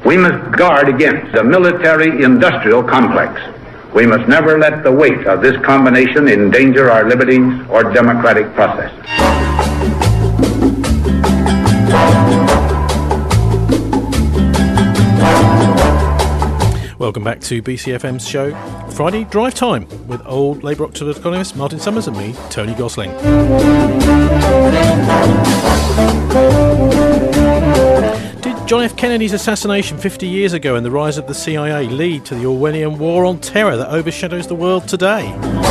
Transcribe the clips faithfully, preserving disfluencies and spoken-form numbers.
We must guard against the military-industrial complex. We must never let the weight of this combination endanger our liberties or democratic process. Welcome back to B C F M's show, Friday Drive Time, with old Labour Oxford economist Martin Summers and me, Tony Gosling. Did John F. Kennedy's assassination fifty years ago and the rise of the C I A lead to the Orwellian war on terror that overshadows the world today?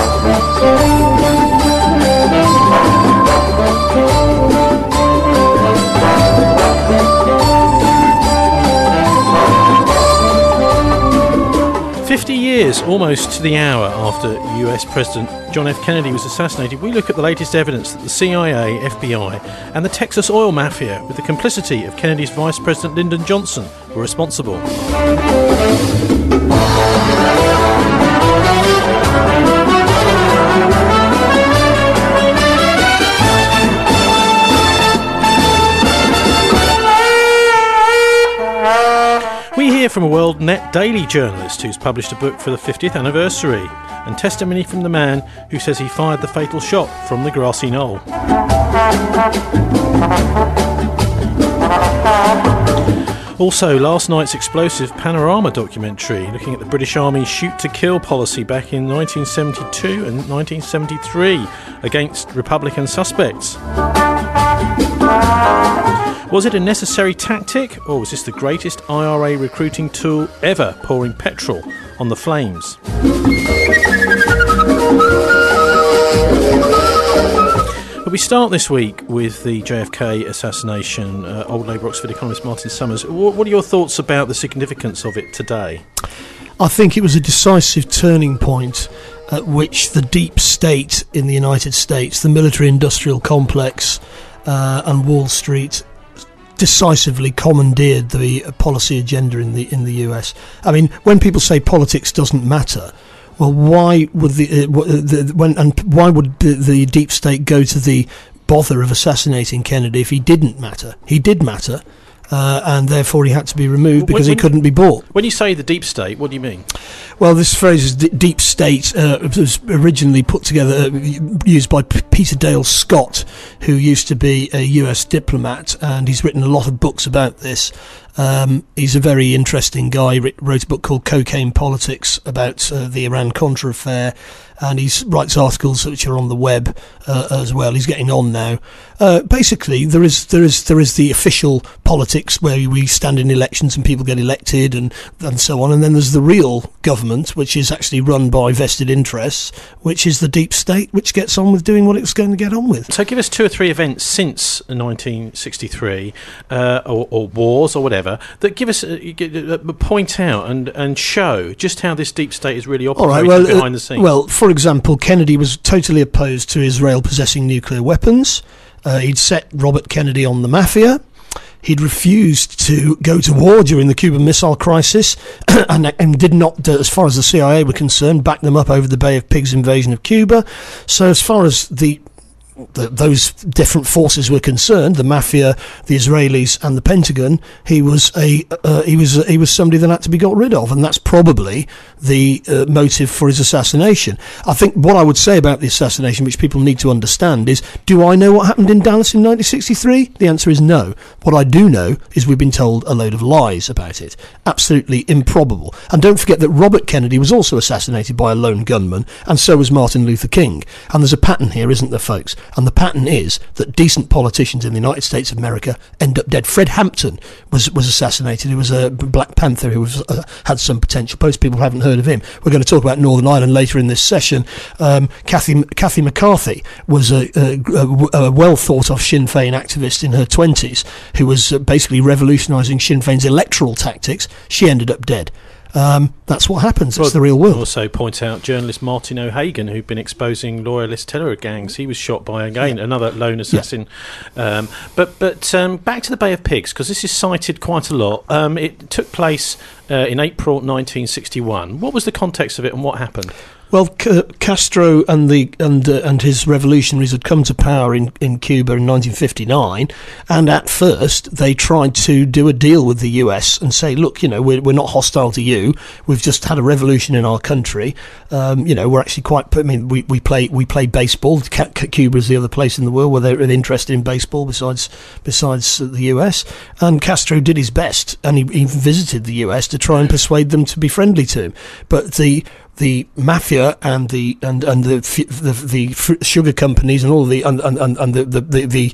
Fifty years, almost to the hour after U S President John F. Kennedy was assassinated, we look at the latest evidence that the C I A, F B I and the Texas oil mafia, with the complicity of Kennedy's Vice President Lyndon Johnson, were responsible. We hear from a World Net Daily journalist who's published a book for the fiftieth anniversary, and testimony from the man who says he fired the fatal shot from the grassy knoll. Also, last night's explosive Panorama documentary looking at the British Army's shoot-to-kill policy back in nineteen seventy-two and nineteen seventy-three against Republican suspects. Was it a necessary tactic, or was this the greatest I R A recruiting tool ever, pouring petrol on the flames? But we start this week with the J F K assassination. Uh, old Labour Oxford economist Martin Summers, w- what are your thoughts about the significance of it today? I think it was a decisive turning point at which the deep state in the United States, the military-industrial complex uh, and Wall Street, decisively commandeered the policy agenda in the in the U S. I mean, when people say politics doesn't matter, well, why would the, uh, the when and why would the, the deep state go to the bother of assassinating Kennedy if he didn't matter? He did matter, uh, and therefore he had to be removed because when, he couldn't be bought. When you say the deep state, what do you mean? Well, this phrase is d- deep state. Uh, it was originally put together, uh, used by P- Peter Dale Scott, who used to be a U S diplomat, and he's written a lot of books about this. Um, he's a very interesting guy. He wrote a book called Cocaine Politics about uh, the Iran-Contra affair, and he writes articles which are on the web uh, as well. He's getting on now. Uh, basically, there is there is there is the official politics where we stand in elections and people get elected and and so on, and then there's the real government, which is actually run by vested interests, which is the deep state, which gets on with doing what it's going to get on with. So, give us two or three events since nineteen sixty-three, uh, or, or wars or whatever, that give us a, a point out and, and show just how this deep state is really operating. All right, well, behind uh, the scenes. Well, for example, Kennedy was totally opposed to Israel possessing nuclear weapons. Uh, he'd set Robert Kennedy on the mafia. He'd refused to go to war during the Cuban Missile Crisis and, and did not, as far as the C I A were concerned, back them up over the Bay of Pigs invasion of Cuba. So as far as the The, those different forces were concerned, the mafia, the Israelis, and the Pentagon, he was a uh, he was he was somebody that had to be got rid of, and that's probably the uh, motive for his assassination. I think what I would say about the assassination, which people need to understand, is: do I know what happened in Dallas in nineteen sixty-three? The answer is no. What I do know is we've been told a load of lies about it. Absolutely improbable. And don't forget that Robert Kennedy was also assassinated by a lone gunman, and so was Martin Luther King. And there's a pattern here, isn't there, folks? And the pattern is that decent politicians in the United States of America end up dead. Fred Hampton was was assassinated. He was a Black Panther who was, uh, had some potential. Most people haven't heard of him. We're going to talk about Northern Ireland later in this session. Um, Kathy, Kathy McCarthy was a, a, a well-thought-of Sinn Féin activist in her twenties who was uh, basically revolutionising Sinn Féin's electoral tactics. She ended up dead. Um, that's what happens. It's well, the real world. Also point out journalist Martin O'Hagan, who'd been exposing loyalist terror gangs. He was shot by, again, another lone assassin. Yeah. Um, but but um, back to the Bay of Pigs, because this is cited quite a lot. Um, it took place uh, in April nineteen sixty-one. What was the context of it and what happened? Well, C- Castro and the and uh, and his revolutionaries had come to power in, in Cuba in nineteen fifty-nine, and at first they tried to do a deal with the U S and say, look, you know, we're we're not hostile to you. We've just had a revolution in our country. Um, you know, we're actually quite. I mean, we, we play we play baseball. C- C- Cuba is the other place in the world where they're interested in baseball besides besides the U S. And Castro did his best, and he, he visited the U S to try and persuade them to be friendly to him. But the the mafia and the and and the the, the sugar companies and all the and and, and the, the, the the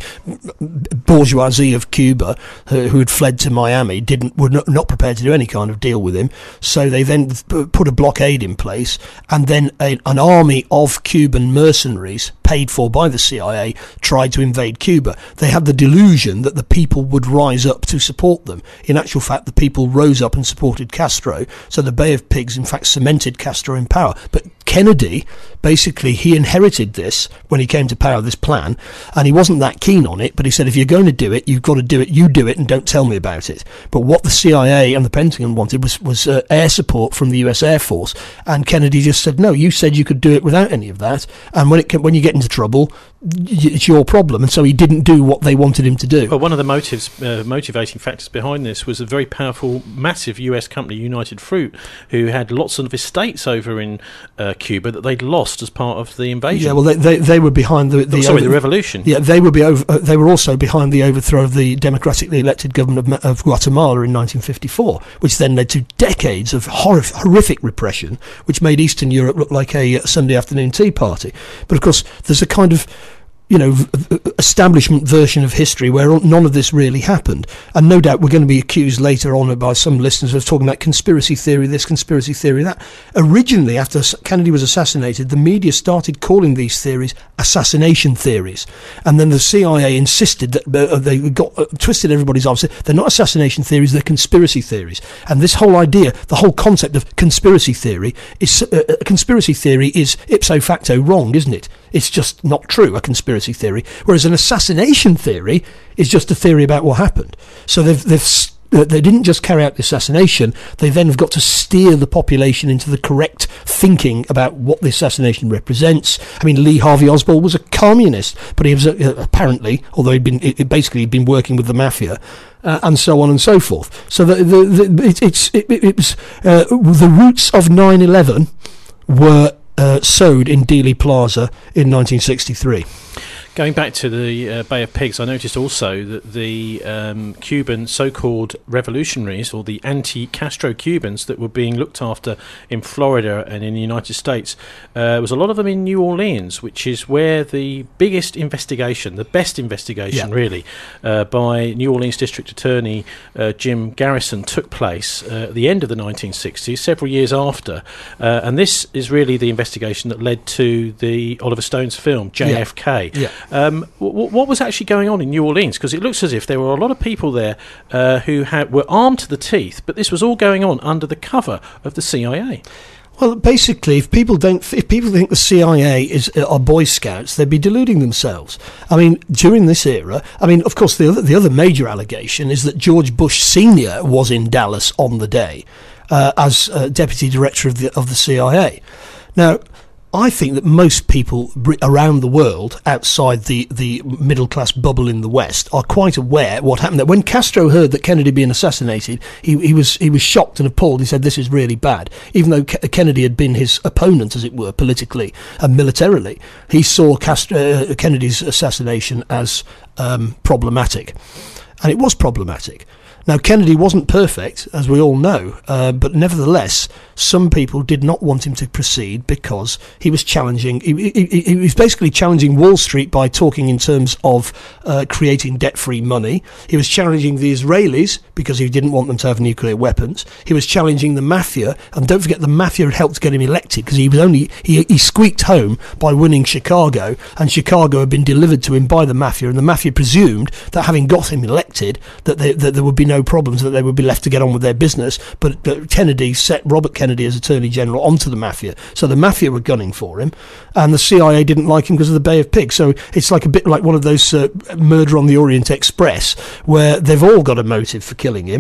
bourgeoisie of Cuba uh, who had fled to Miami didn't were not, not prepared to do any kind of deal with him. So they then put a blockade in place, and then a, an army of Cuban mercenaries paid for by the C I A tried to invade Cuba. They had the delusion that the people would rise up to support them. In actual fact, the people rose up and supported Castro. So the Bay of Pigs, in fact, cemented Castro in power. But Kennedy, basically, he inherited this when he came to power, this plan, and he wasn't that keen on it, but he said, if you're going to do it, you've got to do it, you do it, and don't tell me about it. But what the C I A and the Pentagon wanted was, was uh, air support from the U S Air Force, and Kennedy just said, no, you said you could do it without any of that, and when it when you get into trouble, it's your problem. And so he didn't do what they wanted him to do. Well, one of the motives, uh, motivating factors behind this was a very powerful, massive U S company, United Fruit, who had lots of estates over in uh, Cuba that they'd lost as part of the invasion. Yeah, well, they they, they were behind the, the oh, sorry, over, the revolution. Yeah, they were be over, uh, they were also behind the overthrow of the democratically elected government of, of Guatemala in nineteen fifty-four, which then led to decades of horrific, horrific repression, which made Eastern Europe look like a uh, Sunday afternoon tea party. But of course, there's a kind of you know, establishment version of history where none of this really happened. And no doubt we're going to be accused later on by some listeners of talking about conspiracy theory this, conspiracy theory that. Originally, after Kennedy was assassinated, the media started calling these theories assassination theories. And then the C I A insisted that uh, they got uh, twisted everybody's arms. They're not assassination theories, they're conspiracy theories. And this whole idea, the whole concept of conspiracy theory, is uh, a conspiracy theory is ipso facto wrong, isn't it? It's just not true, a conspiracy theory. Whereas an assassination theory is just a theory about what happened. So they've, they've uh, they didn't just carry out the assassination, they then have got to steer the population into the correct thinking about what the assassination represents. I mean, Lee Harvey Oswald was a communist, but he was uh, apparently, although he'd been it, basically he'd been working with the mafia, uh, and so on and so forth. So the, the, the, it, it's it, it was uh, the roots of nine eleven were Uh, sowed in Dealey Plaza in nineteen sixty-three. Going back to the uh, Bay of Pigs, I noticed also that the um, Cuban so-called revolutionaries, or the anti-Castro Cubans that were being looked after in Florida and in the United States, uh, was a lot of them in New Orleans, which is where the biggest investigation, the best investigation yeah. really, uh, by New Orleans District Attorney uh, Jim Garrison took place uh, at the end of the nineteen sixties, several years after. Uh, and this is really the investigation that led to the Oliver Stone's film, J F K. Yeah. Yeah. Um, w- what was actually going on in New Orleans? Because it looks as if there were a lot of people there uh, who had, were armed to the teeth, but this was all going on under the cover of the C I A. Well, basically, if people don't, if people think the C I A is are Boy Scouts, they'd be deluding themselves. I mean, during this era, I mean, of course, the other the other major allegation is that George Bush Senior was in Dallas on the day uh, as uh, deputy director of the of the C I A. Now, I think that most people around the world, outside the, the middle-class bubble in the West, are quite aware what happened there. When Castro heard that Kennedy had been assassinated, he, he was he was shocked and appalled. He said, this is really bad. Even though Ke- Kennedy had been his opponent, as it were, politically and militarily, he saw Castro, uh, Kennedy's assassination as um, problematic. And it was problematic. Now, Kennedy wasn't perfect, as we all know, uh, but nevertheless, some people did not want him to proceed because he was challenging, he, he, he was basically challenging Wall Street by talking in terms of uh, creating debt-free money. He was challenging the Israelis because he didn't want them to have nuclear weapons. He was challenging the mafia, and don't forget the mafia had helped get him elected because he was only, he, he squeaked home by winning Chicago, and Chicago had been delivered to him by the mafia, and the mafia presumed that having got him elected, that, they, that there would be no no problems, that they would be left to get on with their business. But uh, Kennedy set Robert Kennedy as Attorney General onto the mafia. So the mafia were gunning for him, and the C I A didn't like him because of the Bay of Pigs. So it's like a bit like one of those uh, Murder on the Orient Express, where they've all got a motive for killing him,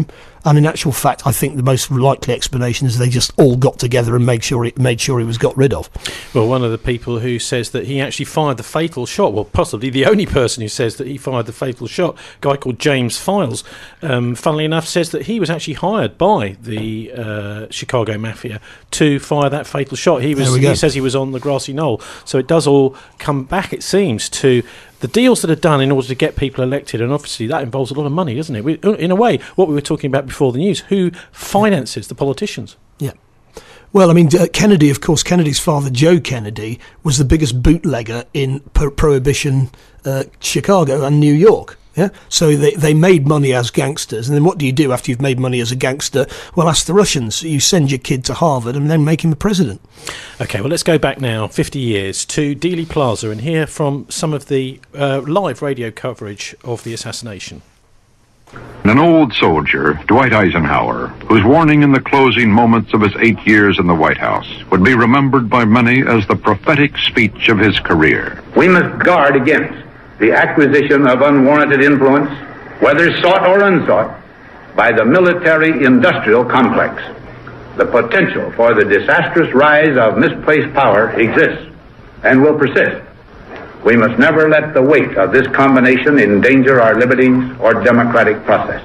And in actual fact, I think the most likely explanation is they just all got together and made sure he, made sure he was got rid of. Well, one of the people who says that he actually fired the fatal shot, well, possibly the only person who says that he fired the fatal shot, a guy called James Files, um, funnily enough, says that he was actually hired by the uh, Chicago Mafia to fire that fatal shot. He was. He says he was on the grassy knoll. So it does all come back, it seems, to the deals that are done in order to get people elected, and obviously that involves a lot of money, doesn't it? We, in a way, what we were talking about before the news, who finances the politicians? Yeah. Well, I mean, uh, Kennedy, of course, Kennedy's father, Joe Kennedy, was the biggest bootlegger in pro- Prohibition uh, Chicago and New York. Yeah, so they they made money as gangsters, and then what do you do after you've made money as a gangster? Well, ask the Russians. You send your kid to Harvard and then make him a president. Okay, well, let's go back now fifty years to Dealey Plaza and hear from some of the uh, live radio coverage of the assassination. An old soldier, Dwight Eisenhower, whose warning in the closing moments of his eight years in the White House would be remembered by many as the prophetic speech of his career. We must guard against the acquisition of unwarranted influence, whether sought or unsought, by the military-industrial complex. The potential for the disastrous rise of misplaced power exists and will persist. We must never let the weight of this combination endanger our liberties or democratic processes.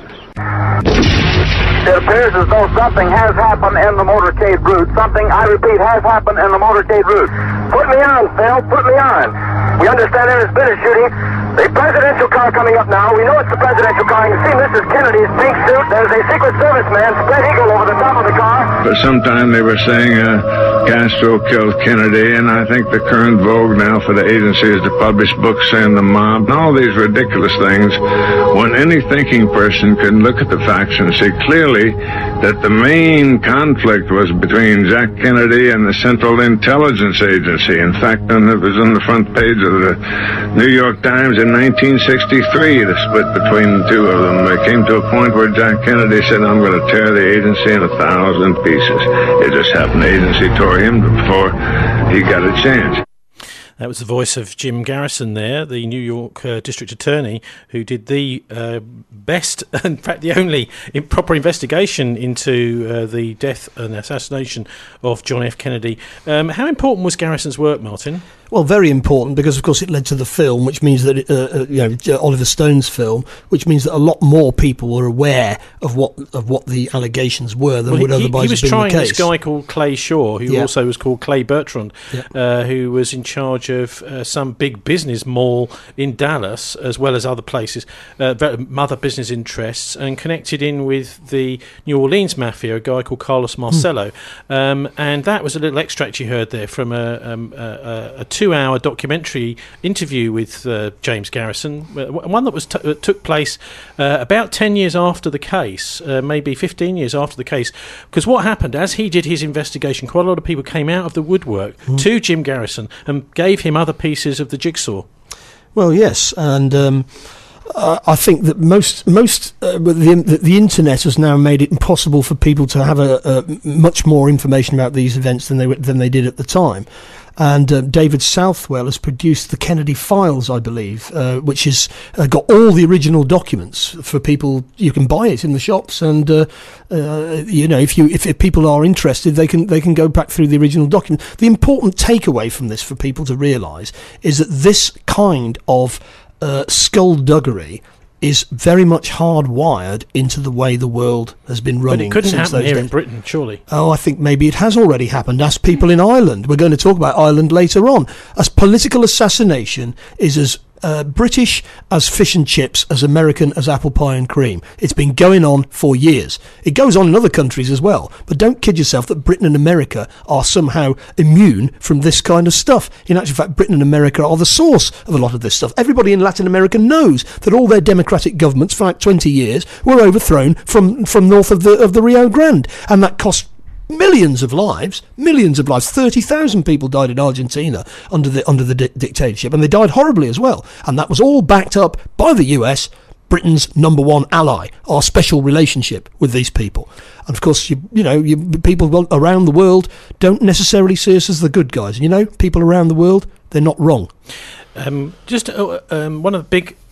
It appears as though something has happened in the motorcade route. Something, I repeat, has happened in the motorcade route. Put me on, Phil. Put me on. We understand there has been a shooting. The presidential car coming up now. We know it's the presidential car. You can see Missus Kennedy's pink suit. There's a Secret Service man, spread eagle, over the top of the car. But sometime they were saying uh, Castro killed Kennedy, and I think the current vogue now for the agency is to publish books saying the mob, and all these ridiculous things, when any thinking person can look at the facts and see clearly that the main conflict was between Jack Kennedy and the Central Intelligence Agency. In fact, and it was on the front page of the New York Times in nineteen sixty-three, the split between the two of them. It came to a point where Jack Kennedy said, I'm going to tear the agency in a thousand pieces. It just happened the agency tore him before he got a chance. That was the voice of Jim Garrison there, the New York uh, District Attorney, who did the uh, best, in fact the only proper investigation into uh, the death and assassination of John F. Kennedy. Um, how important was Garrison's work, Martin? Well, very important, because of course it led to the film, which means that it, uh, uh, you know, Oliver Stone's film, which means that a lot more people were aware of what of what the allegations were than well, would he, otherwise he was have been trying the case. This guy called Clay Shaw, who yeah. also was called Clay Bertrand, yeah. uh, who was in charge of uh, some big business mall in Dallas, as well as other places, uh, other business interests, and connected in with the New Orleans Mafia, a guy called Carlos Marcello. Mm. Um, and that was a little extract you heard there from a, um, a, a two-hour documentary interview with uh, James Garrison, one that was t- that took place uh, about ten years after the case, uh, maybe fifteen years after the case, because what happened, as he did his investigation, quite a lot of people came out of the woodwork mm. to Jim Garrison and gave him other pieces of the jigsaw. Well, yes, and um, uh, I think that most most uh, the, the the internet has now made it impossible for people to have a, a much more information about these events than they than they did at the time. And uh, David Southwell has produced the Kennedy Files, I believe, uh, which has uh, got all the original documents for people. You can buy it in the shops, and uh, uh, you know, if you if, if people are interested, they can they can go back through the original document. The important takeaway from this for people to realise is that this kind of uh, skullduggery is very much hardwired into the way the world has been running. But it couldn't since happen those here days. in Britain, surely. Oh, I think maybe it has already happened. Ask people in Ireland. We're going to talk about Ireland later on. As political assassination is as uh, British as fish and chips, as American as apple pie and cream. It's been going on for years. It goes on in other countries as well. But don't kid yourself that Britain and America are somehow immune from this kind of stuff. In actual fact, Britain and America are the source of a lot of this stuff. Everybody in Latin America knows that all their democratic governments for like twenty years were overthrown from, from north of the of the Rio Grande, and that cost millions of lives, millions of lives. thirty thousand people died in Argentina under the under the di- dictatorship, and they died horribly as well. And that was all backed up by the U S, Britain's number one ally, our special relationship with these people. And of course, you you know, you, people around the world don't necessarily see us as the good guys. You know, people around the world, they're not wrong. Um, just uh, um, one of the big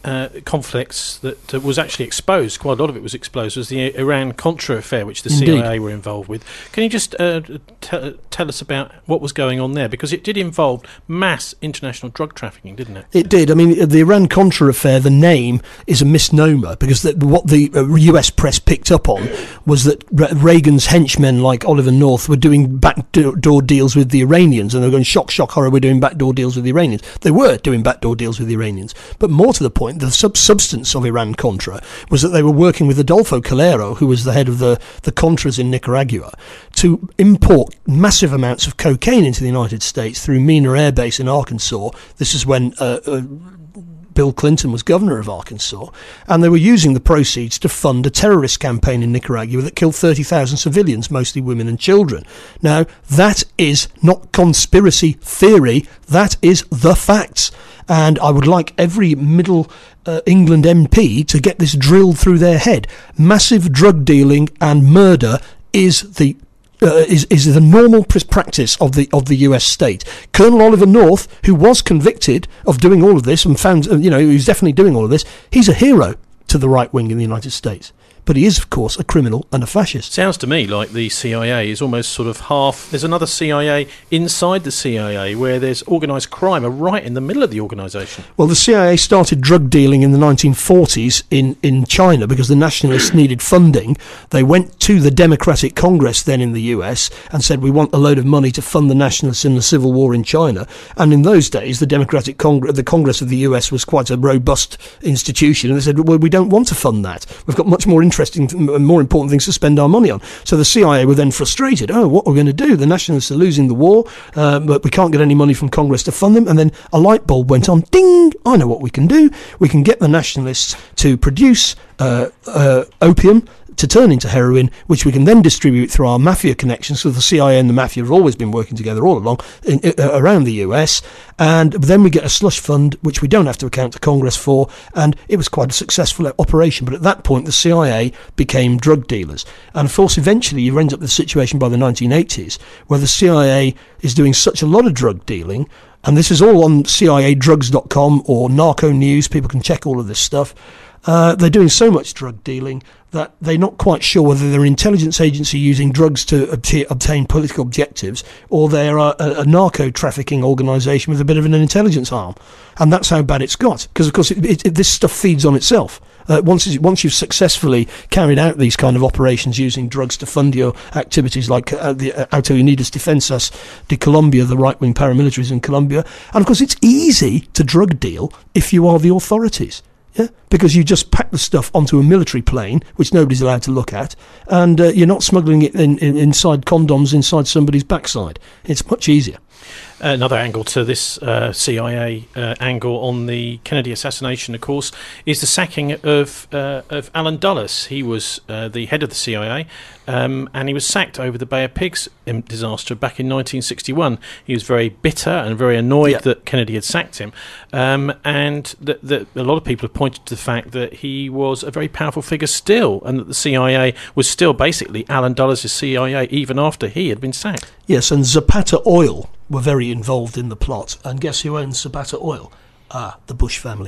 uh, conflicts that uh, was actually exposed, quite a lot of it was exposed, was the Iran-Contra affair, which the Indeed. C I A were involved with. Can you just uh, t- tell us about what was going on there? Because it did involve mass international drug trafficking, didn't it? It did. I mean, the Iran-Contra affair, the name is a misnomer, because the, what the uh, U S press picked up on was that Re- Reagan's henchmen like Oliver North were doing backdoor deals with the Iranians, and they were going, shock, shock, horror, we're doing backdoor deals with the Iranians. They were doing backdoor deals with the Iranians. But more to the point, the sub- substance of Iran-Contra was that they were working with Adolfo Calero, who was the head of the, the Contras in Nicaragua, to import massive amounts of cocaine into the United States through Mena Air Base in Arkansas. This is when uh, uh, Bill Clinton was governor of Arkansas, and they were using the proceeds to fund a terrorist campaign in Nicaragua that killed thirty thousand civilians, mostly women and children. Now, that is not conspiracy theory, that is the facts. And I would like every middle uh, England M P to get this drilled through their head. Massive drug dealing and murder is the Uh, is is the normal practice of the of the U S state. Colonel Oliver North, who was convicted of doing all of this and found, you know, he's definitely doing all of this, he's a hero to the right wing in the United States. But he is, of course, a criminal and a fascist. Sounds to me like the C I A is almost sort of half... There's another C I A inside the C I A where there's organised crime right in the middle of the organisation. Well, the C I A started drug dealing in the nineteen forties in, in China because the nationalists needed funding. They went to the Democratic Congress then in the U S and said, we want a load of money to fund the nationalists in the civil war in China. And in those days, the Democratic Congress, the Congress of the U S was quite a robust institution. And they said, well, we don't want to fund that. We've got much more interesting and more important things to spend our money on. So the C I A were then frustrated. Oh, what are we going to do? The nationalists are losing the war, uh, but we can't get any money from Congress to fund them. And then a light bulb went on. Ding! I know what we can do. We can get the nationalists to produce uh, uh, opium to turn into heroin, which we can then distribute through our mafia connections. So the C I A and the mafia have always been working together all along in, uh, around the U S. And then we get a slush fund, which we don't have to account to Congress for. And it was quite a successful operation. But at that point, the C I A became drug dealers. And of course, eventually you end up with a situation by the nineteen eighties where the C I A is doing such a lot of drug dealing. And this is all on C I A drugs dot com or Narco News. People can check all of this stuff. Uh, they're doing so much drug dealing that they're not quite sure whether they're an intelligence agency using drugs to obta- obtain political objectives, or they're a, a, a narco-trafficking organisation with a bit of an intelligence arm. And that's how bad it's got. Because, of course, it, it, it, this stuff feeds on itself. Uh, once, once you've successfully carried out these kind of operations using drugs to fund your activities, like uh, the uh, Auto Unidas Defensas de Colombia, the right-wing paramilitaries in Colombia. And, of course, it's easy to drug deal if you are the authorities. Yeah, because you just pack the stuff onto a military plane, which nobody's allowed to look at, and uh, you're not smuggling it in, in, inside condoms inside somebody's backside. It's much easier. Another angle to this uh, C I A uh, angle on the Kennedy assassination, of course, is the sacking of uh, of Alan Dulles. He was uh, the head of the C I A, um, and he was sacked over the Bay of Pigs disaster back in nineteen sixty-one. He was very bitter and very annoyed yeah. that Kennedy had sacked him, um, and that, that a lot of people have pointed to the fact that he was a very powerful figure still, and that the C I A was still basically Alan Dulles' C I A even after he had been sacked. Yes, and Zapata Oil were very involved in the plot. And guess who owns Zapata Oil? Ah, the Bush family.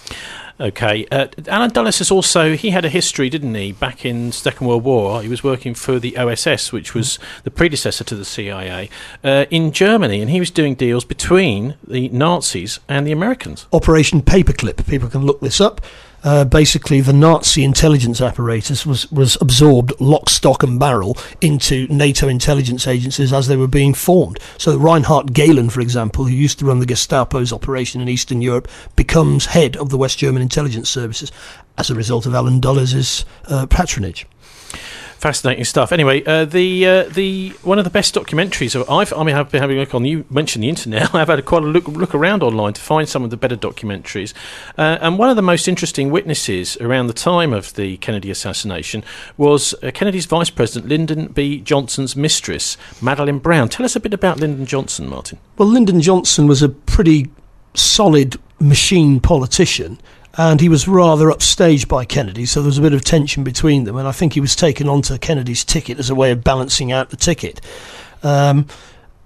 Okay. Uh, Alan Dulles is also, he had a history, didn't he, back in the Second World War. He was working for the O S S, which was the predecessor to the C I A, uh, in Germany, and he was doing deals between the Nazis and the Americans. Operation Paperclip. People can look this up. Uh, basically, the Nazi intelligence apparatus was, was absorbed lock, stock and barrel into NATO intelligence agencies as they were being formed. So Reinhard Gehlen, for example, who used to run the Gestapo's operation in Eastern Europe, becomes head of the West German intelligence services as a result of Alan Dulles' uh, patronage. Fascinating stuff. Anyway, uh, the uh, the one of the best documentaries I've I mean I've been having a look on. You mentioned the internet. I've had a quite a look look around online to find some of the better documentaries. Uh, and one of the most interesting witnesses around the time of the Kennedy assassination was uh, Kennedy's Vice President Lyndon B. Johnson's mistress, Madeleine Brown. Tell us a bit about Lyndon Johnson, Martin. Well, Lyndon Johnson was a pretty solid machine politician. And he was rather upstaged by Kennedy, so there was a bit of tension between them. And I think he was taken onto Kennedy's ticket as a way of balancing out the ticket. Um,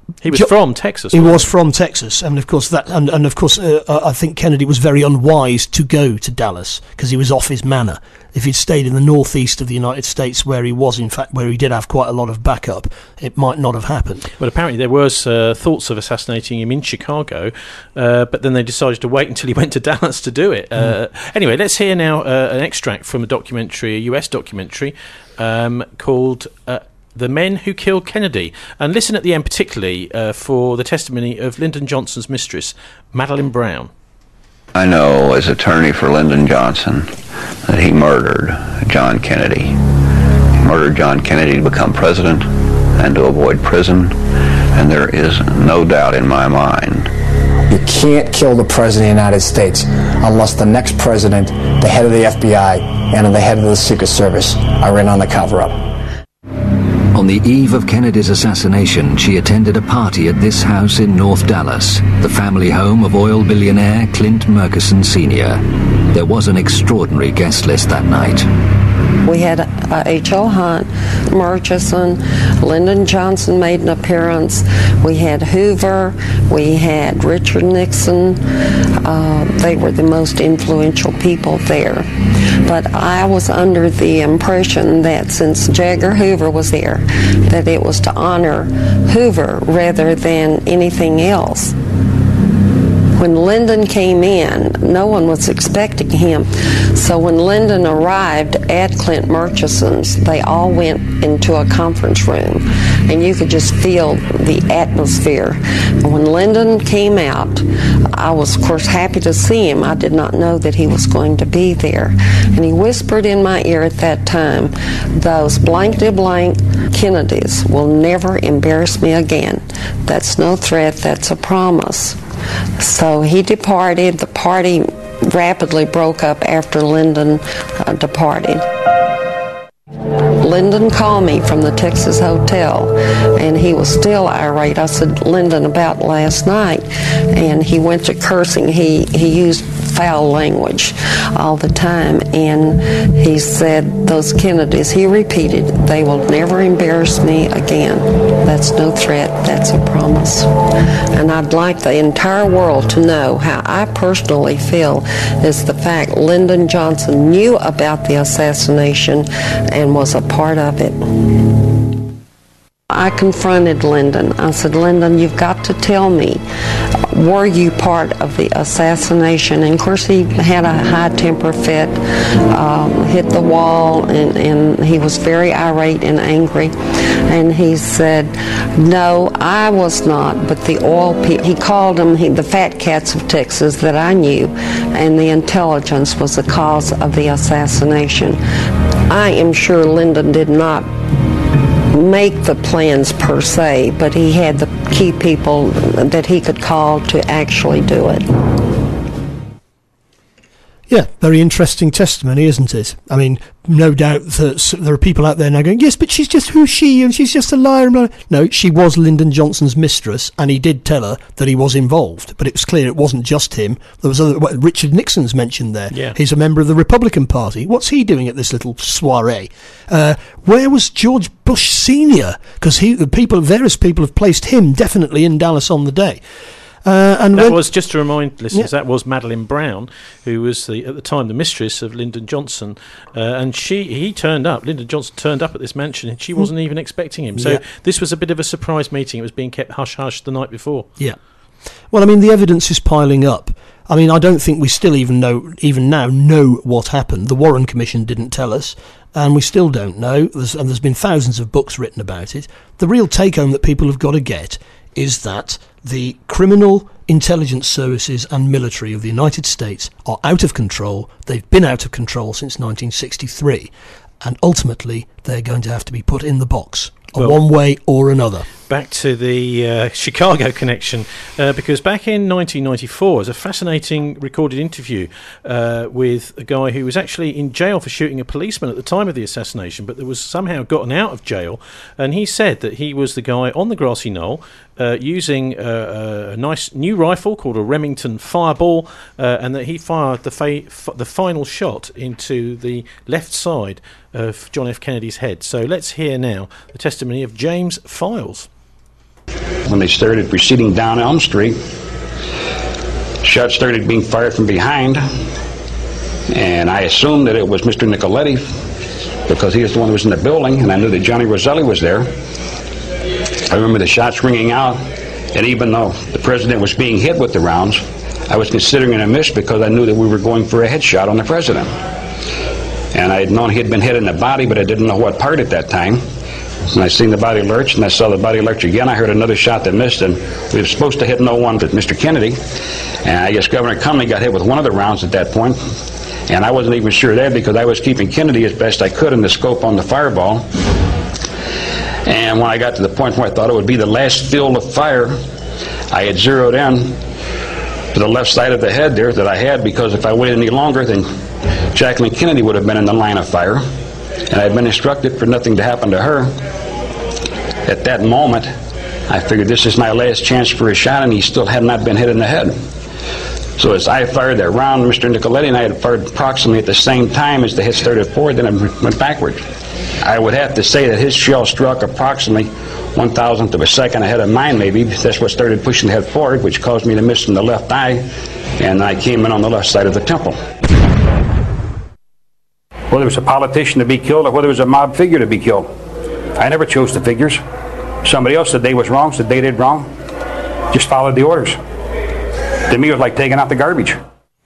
He was Jo- from Texas. He wasn't was from Texas, and of course that, and, and of course, uh, I think Kennedy was very unwise to go to Dallas because he was off his manor. If he'd stayed in the northeast of the United States, where he was, in fact, where he did have quite a lot of backup, it might not have happened. Well, apparently there was uh, thoughts of assassinating him in Chicago, uh, but then they decided to wait until he went to Dallas to do it. Uh, mm. Anyway, let's hear now uh, an extract from a documentary, a U S documentary, um, called Uh, The Men Who Killed Kennedy. And listen at the end particularly uh, for the testimony of Lyndon Johnson's mistress, Madeleine Brown. I know as attorney for Lyndon Johnson that he murdered John Kennedy. He murdered John Kennedy to become president and to avoid prison, and there is no doubt in my mind. You can't kill the President of the United States unless the next president, the head of the F B I, and the head of the Secret Service are in on the cover-up. On the eve of Kennedy's assassination, she attended a party at this house in North Dallas, the family home of oil billionaire Clint Murchison Senior There was an extraordinary guest list that night. We had uh, H L. Hunt, Murchison, Lyndon Johnson made an appearance. We had Hoover. We had Richard Nixon. Uh, they were the most influential people there. But I was under the impression that since J. Edgar Hoover was there, that it was to honor Hoover rather than anything else. When Lyndon came in, no one was expecting him. So when Lyndon arrived at Clint Murchison's, they all went into a conference room, and you could just feel the atmosphere. When Lyndon came out, I was, of course, happy to see him. I did not know that he was going to be there. And he whispered in my ear at that time, "Those blank-de-blank Kennedys will never embarrass me again. That's no threat, that's a promise." So he departed. The party rapidly broke up after Lyndon uh, departed. Lyndon called me from the Texas Hotel, and he was still irate. I said, "Lyndon, about last night," and he went to cursing. He, he used foul language all the time, and he said, "Those Kennedys," he repeated, "they will never embarrass me again. That's no threat, that's a promise." And I'd like the entire world to know how I personally feel is the fact Lyndon Johnson knew about the assassination and was a part of it. I confronted Lyndon. I said, "Lyndon, you've got to tell me, were you part of the assassination?" And of course he had a high temper fit, um, hit the wall, and, and he was very irate and angry. And he said, "No, I was not, but the oil people," he called them he, the fat cats of Texas that I knew, and the intelligence was the cause of the assassination. I am sure Lyndon did not make the plans per se, but he had the key people that he could call to actually do it. Yeah, very interesting testimony, isn't it? I mean, no doubt that there are people out there now going, "Yes, but she's just who's she, and she's just a liar." And blah. No, she was Lyndon Johnson's mistress, and he did tell her that he was involved. But it was clear it wasn't just him. There was other. Well, Richard Nixon's mentioned there. Yeah. He's a member of the Republican Party. What's he doing at this little soiree? Uh, where was George Bush Senior? Because he, the people, various people have placed him definitely in Dallas on the day. Uh, and that when, was, just to remind listeners, yeah. that was Madeleine Brown, who was the at the time the mistress of Lyndon Johnson, uh, and she he turned up. Lyndon Johnson turned up at this mansion, and she wasn't even expecting him. So yeah. this was a bit of a surprise meeting. It was being kept hush hush the night before. Yeah. Well, I mean, the evidence is piling up. I mean, I don't think we still even know, even now, know what happened. The Warren Commission didn't tell us, and we still don't know. There's, and there's been thousands of books written about it. The real take-home that people have got to get is that the criminal intelligence services and military of the United States are out of control. They've been out of control since nineteen sixty-three, and ultimately they're going to have to be put in the box, well, one way or another. Back to the uh, Chicago connection, uh, because back in nineteen ninety-four, there's a fascinating recorded interview uh, with a guy who was actually in jail for shooting a policeman at the time of the assassination, but that was somehow gotten out of jail, and he said that he was the guy on the grassy knoll uh, using uh, a nice new rifle called a Remington Fireball, uh, and that he fired the, fa- f- the final shot into the left side of John F. Kennedy's head. So let's hear now the testimony of James Files. When they started proceeding down Elm Street, shots started being fired from behind, and I assumed that it was Mister Nicoletti because he was the one who was in the building, and I knew that Johnny Roselli was there. I remember the shots ringing out, and even though the president was being hit with the rounds, I was considering it a miss because I knew that we were going for a headshot on the president. And I had known he had been hit in the body, but I didn't know what part at that time. And I seen the body lurch, and I saw the body lurch again. I heard another shot that missed, and we were supposed to hit no one but Mister Kennedy. And I guess Governor Cumley got hit with one of the rounds at that point. And I wasn't even sure there because I was keeping Kennedy as best I could in the scope on the fireball. And when I got to the point where I thought it would be the last field of fire, I had zeroed in to the left side of the head there that I had, because if I waited any longer, then Jacqueline Kennedy would have been in the line of fire. And I had been instructed for nothing to happen to her. At that moment, I figured this is my last chance for a shot, and he still had not been hit in the head. So as I fired that round, Mister Nicoletti and I had fired approximately at the same time as the hit started forward, then it went backward. I would have to say that his shell struck approximately one thousandth of a second ahead of mine, maybe. That's what started pushing the head forward, which caused me to miss in the left eye, and I came in on the left side of the temple. Whether it was a politician to be killed or whether it was a mob figure to be killed, I never chose the figures. Somebody else said they was wrong, said they did wrong. Just followed the orders. To me, it was like taking out the garbage.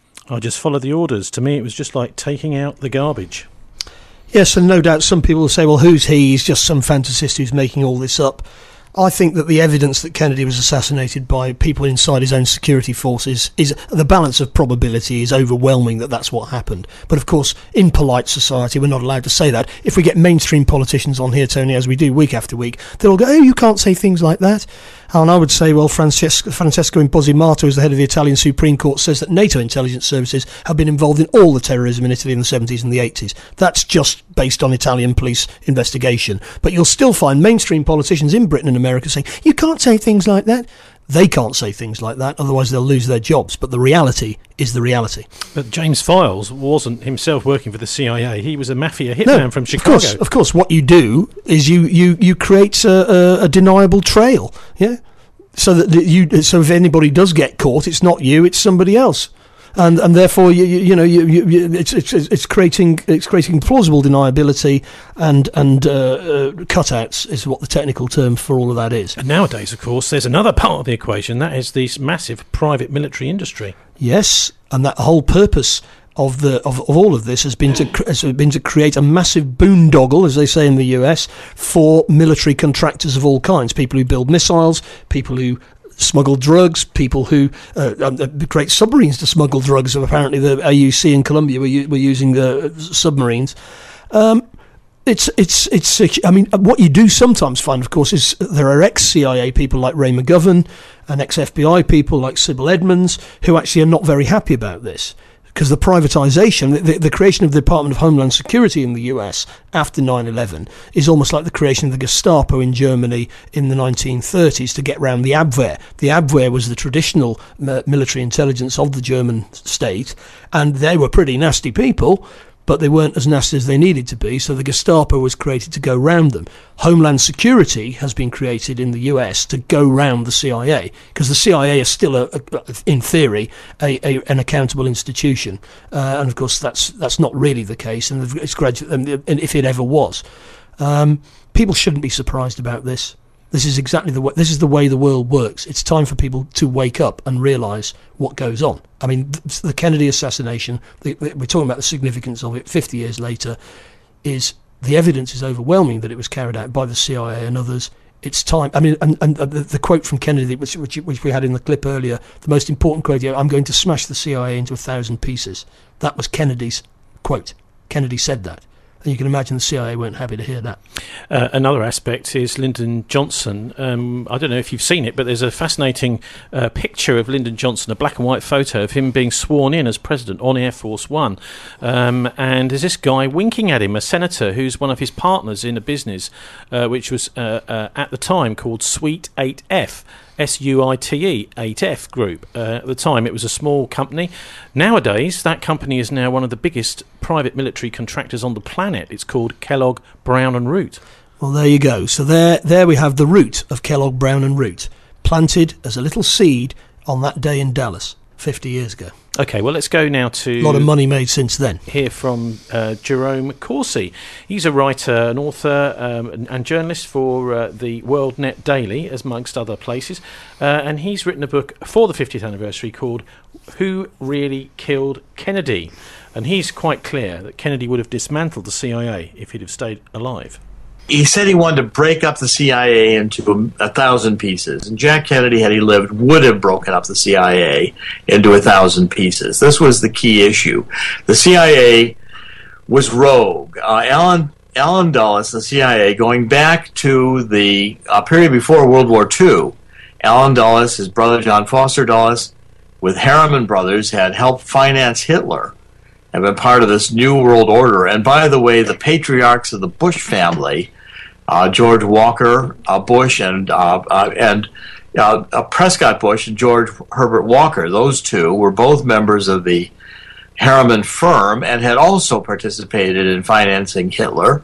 I just followed the orders. To me, it was just like taking out the garbage. Yes, and no doubt some people will say, well, who's he? He's just some fantasist who's making all this up. I think that the evidence that Kennedy was assassinated by people inside his own security forces is the balance of probability is overwhelming that that's what happened. But of course, in polite society, we're not allowed to say that. If we get mainstream politicians on here, Tony, as we do week after week, they'll go, oh, you can't say things like that. And I would say, well, Francesco, Francesco Imposimato, who's the head of the Italian Supreme Court, says that NATO intelligence services have been involved in all the terrorism in Italy in the seventies and the eighties. That's just based on Italian police investigation. But you'll still find mainstream politicians in Britain and America saying, you can't say things like that. They can't say things like that, otherwise they'll lose their jobs. But the reality is the reality. But James Files wasn't himself working for the C I A. He was a mafia hitman no, from Chicago. Of course, of course, what you do is you, you, you create a, a, a deniable trail, yeah? So that you, so if anybody does get caught, it's not you, it's somebody else. And and therefore, you you, you know, you, you, you, it's it's it's creating it's creating plausible deniability and and uh, uh, cutouts is what the technical term for all of that is. And nowadays, of course, there's another part of the equation, that is this massive private military industry. Yes, and that whole purpose of the of, of all of this has been to has been to create a massive boondoggle, as they say in the U S, for military contractors of all kinds, people who build missiles, people who smuggle drugs, people who uh, uh, create submarines to smuggle drugs. So apparently the A U C in Colombia were, u- were using the submarines. Um, it's it's it's. I mean, what you do sometimes find, of course, is there are ex-C I A people like Ray McGovern and ex-F B I people like Sybil Edmonds who actually are not very happy about this. Because the privatisation, the, the creation of the Department of Homeland Security in the U S after nine eleven is almost like the creation of the Gestapo in Germany in the nineteen thirties to get round the Abwehr. The Abwehr was the traditional uh, military intelligence of the German state, and they were pretty nasty people, but they weren't as nasty as they needed to be, so the Gestapo was created to go round them. Homeland Security has been created in the U S to go round the C I A, because the C I A is still, a, a, in theory, a, a, an accountable institution. Uh, and of course, that's that's not really the case, and it's gradu- and if it ever was. Um, people shouldn't be surprised about this. This is exactly the way, this is the way the world works. It's time for people to wake up and realise what goes on. I mean, the, the Kennedy assassination, the, the, we're talking about the significance of it fifty years later, is the evidence is overwhelming that it was carried out by the C I A and others. It's time. I mean, and, and the, the quote from Kennedy, which, which which we had in the clip earlier, the most important quote, I'm going to smash the C I A into a thousand pieces. That was Kennedy's quote. Kennedy said that. And you can imagine the C I A weren't happy to hear that. Uh, another aspect is Lyndon Johnson. Um, I don't know if you've seen it, but there's a fascinating uh, picture of Lyndon Johnson, a black and white photo of him being sworn in as president on Air Force One. Um, and there's this guy winking at him, a senator who's one of his partners in a business uh, which was uh, uh, at the time called Suite eight F. S U I T E, eight F Group. Uh, at the time, it was a small company. Nowadays, that company is now one of the biggest private military contractors on the planet. It's called Kellogg, Brown and Root. Well, there you go. So there, there we have the root of Kellogg, Brown and Root. planted as a little seed on that day in Dallas fifty years ago. Okay, well, let's go now to... A lot of money made since then. Hear from uh, Jerome Corsi. He's a writer, an author um, and, and journalist for uh, the World Net Daily, as amongst other places. Uh, and he's written a book for the fiftieth anniversary called Who Really Killed Kennedy? And he's quite clear that Kennedy would have dismantled the C I A if he'd have stayed alive. He said he wanted to break up the C I A into a, a thousand pieces. And Jack Kennedy, had he lived, would have broken up the C I A into a thousand pieces. This was the key issue. The C I A was rogue. Uh, Allen, Allen Dulles, the C I A, going back to the uh, period before World War Two, Allen Dulles, his brother John Foster Dulles, with Harriman Brothers, had helped finance Hitler, have been part of this new world order. And by the way, the patriarchs of the Bush family, Uh, George Walker uh, Bush and uh, uh, and uh, uh, Prescott Bush and George Herbert Walker, those two were both members of the Harriman firm and had also participated in financing Hitler.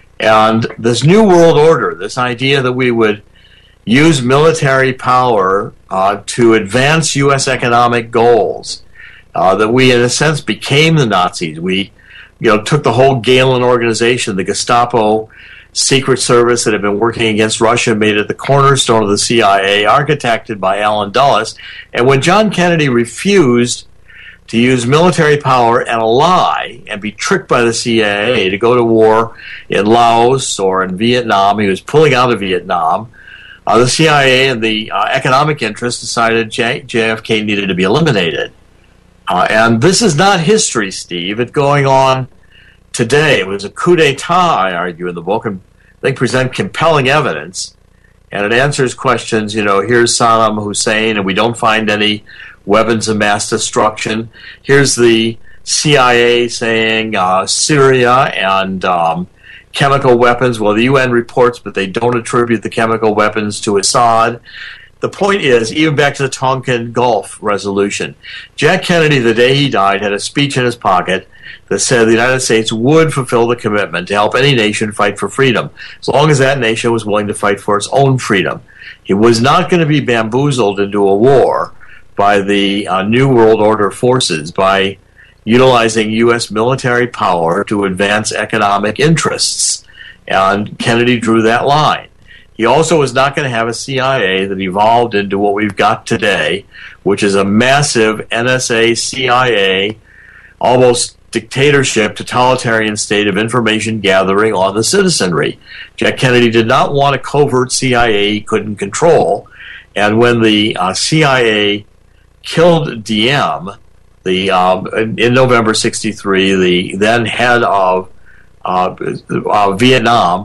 And this new world order, this idea that we would use military power uh, to advance U S economic goals, uh, that we in a sense became the Nazis. We, you know, took the whole Gehlen organization, the Gestapo Secret Service that had been working against Russia, made it the cornerstone of the C I A, architected by Allen Dulles. And when John Kennedy refused to use military power and a lie and be tricked by the C I A to go to war in Laos or in Vietnam, he was pulling out of Vietnam, uh, the C I A and the uh, economic interests decided J- JFK needed to be eliminated. Uh, and this is not history, Steve. It's going on today. It was a coup d'etat, I argue in the book, and they present compelling evidence, and it answers questions, you know, here's Saddam Hussein, and we don't find any weapons of mass destruction. Here's the C I A saying uh, Syria and um, chemical weapons. Well, the U N reports, but they don't attribute the chemical weapons to Assad. The point is, even back to the Tonkin Gulf resolution, Jack Kennedy, the day he died, had a speech in his pocket that said the United States would fulfill the commitment to help any nation fight for freedom, as long as that nation was willing to fight for its own freedom. He was not going to be bamboozled into a war by the uh, New World Order forces by utilizing U S military power to advance economic interests. And Kennedy drew that line. He also was not going to have a C I A that evolved into what we've got today, which is a massive N S A, C I A, almost dictatorship, totalitarian state of information gathering on the citizenry. Jack Kennedy did not want a covert C I A he couldn't control. And when the uh, C I A killed Diem, the um, in November sixty-three, the then head of uh, uh, Vietnam,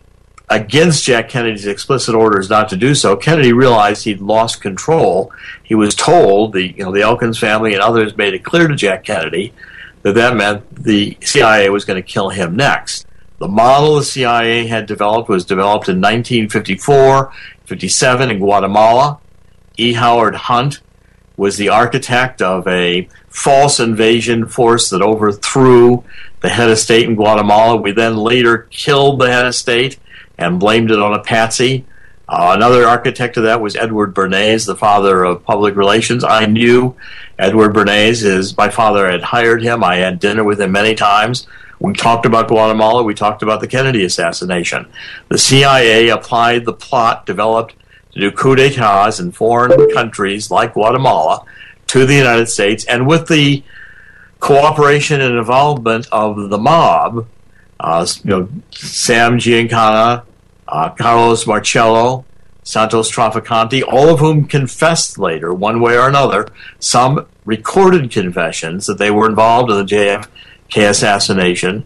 against Jack Kennedy's explicit orders not to do so, Kennedy realized he'd lost control. He was told, the you know the Elkins family and others made it clear to Jack Kennedy that that meant the C I A was going to kill him next. The model the C I A had developed was developed in nineteen fifty-four, fifty-seven in Guatemala. E. Howard Hunt was the architect of a false invasion force that overthrew the head of state in Guatemala. We then later killed the head of state and blamed it on a patsy. Uh, another architect of that was Edward Bernays, the father of public relations. I knew Edward Bernays. Is my father had hired him. I had dinner with him many times. We talked about Guatemala. We talked about the Kennedy assassination. The C I A applied the plot developed to do coup d'etats in foreign countries like Guatemala to the United States, and with the cooperation and involvement of the mob, uh, you know, Sam Giancana, Uh, Carlos Marcello, Santos Traficante, all of whom confessed later, one way or another, some recorded confessions that they were involved in the J F K assassination.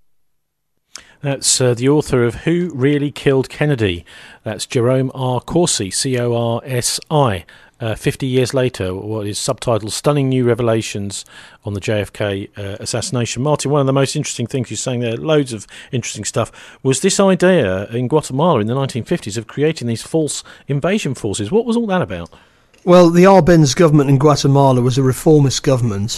That's uh, the author of Who Really Killed Kennedy. That's Jerome R. Corsi, C O R S I. Uh, fifty years later, what is subtitled Stunning New Revelations on the J F K uh, Assassination. Martin, one of the most interesting things you're saying there, loads of interesting stuff, was this idea in Guatemala in the nineteen fifties of creating these false invasion forces. What was all that about? Well, the Arbenz government in Guatemala was a reformist government,